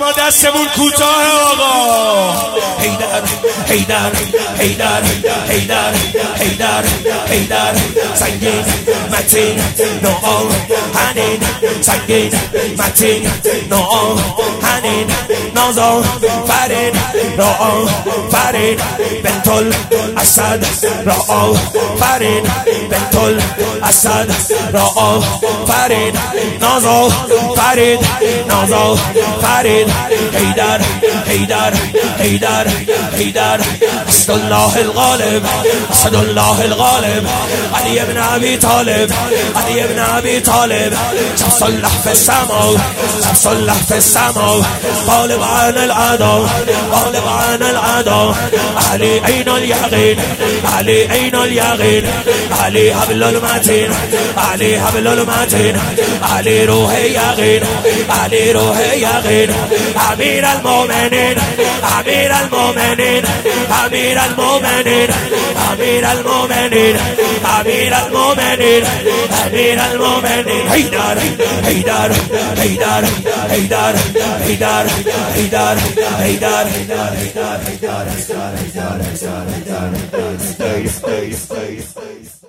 ما دستمون کوتاه آقا. حیدر حیدر حیدر حیدر حیدر حیدر سنگین متین ناآهنین سنگین متین ناآهنین نازا فرین را فرین بنت الاسد را فرین بنت الاسد را فرین نازا فرید نازا فرید حیدر حیدر حیدر حیدر اسد الله الغالب اسد الله الغالب علی ابن ابی طالب علی ابن ابی طالب شمس الله في السماء شمس الله في السماء غالب عن العدا غالب عن العدا علی عین اليقین علی عین اليقین علی حبل المتین علی حبل المتین علی روح یقین علی روح یقین امیر المؤمنین امیر المؤمنین امیر المؤمنین امیر المؤمنین امیر المؤمنین امیر المؤمنین حیدر حیدر حیدر حیدر حیدر حیدر حیدر حیدر حیدر